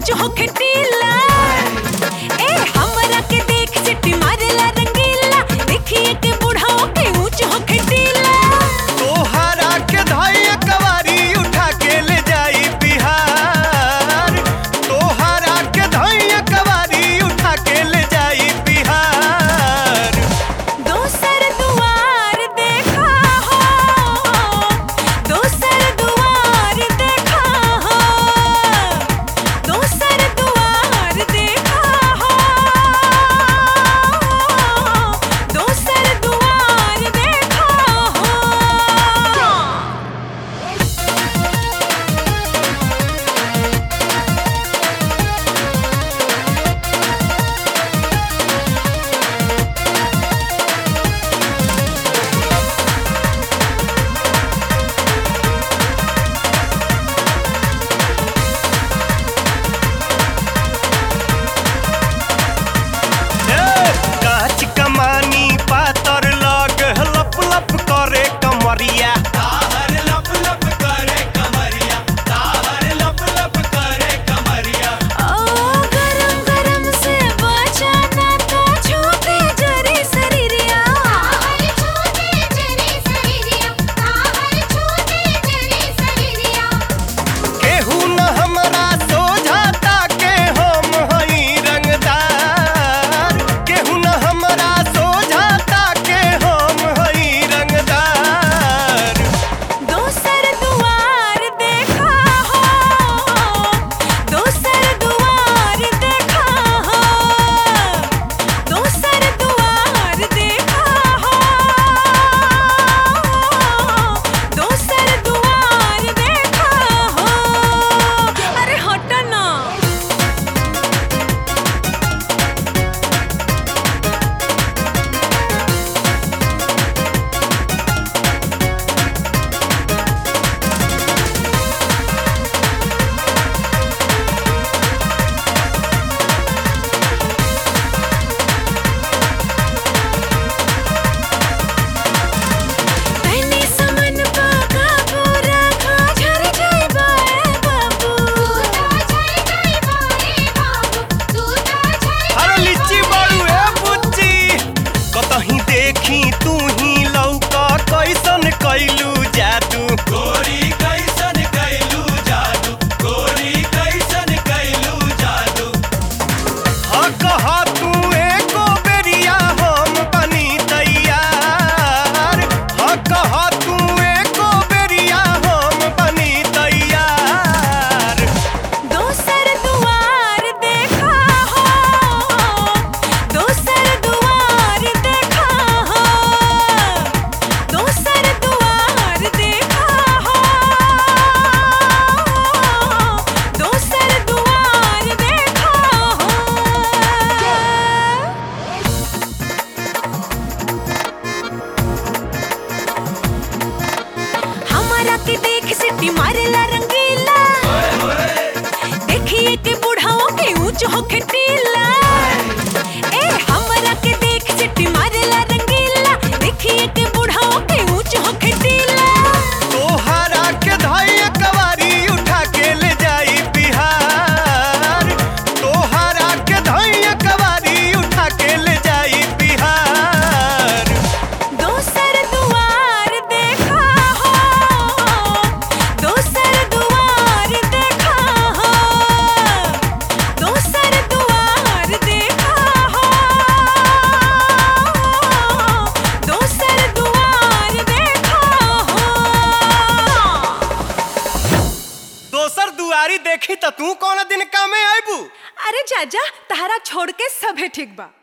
ऊंच होके टीला। ए हमरा के देख सिटी मारेला रंगीला, देखिए के बुढ़ाओ के ऊंच होके टीला। तोहरा के धाई कवारी उठा के ले जाई बिहार, तोहरा के धाई कवारी उठा के ले जाई बिहार। दोसर दुआर देखा हो, दोसर दुआर देखा हो, दोसर दुआर देखा हो, दोसर दुआर देखा हो। काच कमानी पातर लग लप लप करे कमरिया, ताहर लप लप करे कमरिया, ताहर लप लप करे कमरिया। ओ गरम गरम से बचाना तो छूटे जरी शरीरिया, ताहर छूटे जरी शरीरिया, ताहर छूटे जरी शरीरिया। केहू न हमरा सोझाता के हम हई रंगदार, केहू न हमरा सोझाता के हम हई रंगदार। दोसर दुआर देखा हो, दोसर दुआर देखा हो, दोसर दुआर देखा हो, दोसर दुआर देखा हो। अरे हट ना। तनी समन पाका पूरा खा झर जाई बाए बाबू, तू तो झर जाई बाए बाबू, तू तो झर। अरे लिच्ची बाड़ू ए बुच्ची, कतही देखी तू ही लौका कैसन कैलू जादू, गोरी कैसन कैलू जादू, गोरी कैसन कैलू जादू। हाँ कहा तू एको बेरिया हम बनी तैयार, हाँ कहा तू एको बेरिया हम बनी तैयार। दोसर दुआर देखा हो, दोसर दुआर देखा हो, दोसर दुआर देखा हो, दोसर दुआर देखा हो। हमारा के देख सिटी मारेला रंगीला, देखिए के बुढ़ाओ के ऊंच होके टीला। ए हमरा के देख सिटी मारेला रंगीला, देखिए के बुढ़ाओ के ऊंच होके टीला। तोहरा के धाई कवारी उठा के ले जाई बिहार, तोहरा के धाई कवारी उठा के ले जाई बिहार। दोसर दुआर देखा हो, दोसर दुआर देखा हो, दोसर दुआर देखा हो, दोसर दुआर देखा हो। दोसर दुआरी देखी त तू कौन दिन कामे आइबू। अरे जाजा, तहरा छोड़ के सभे ठीक बा।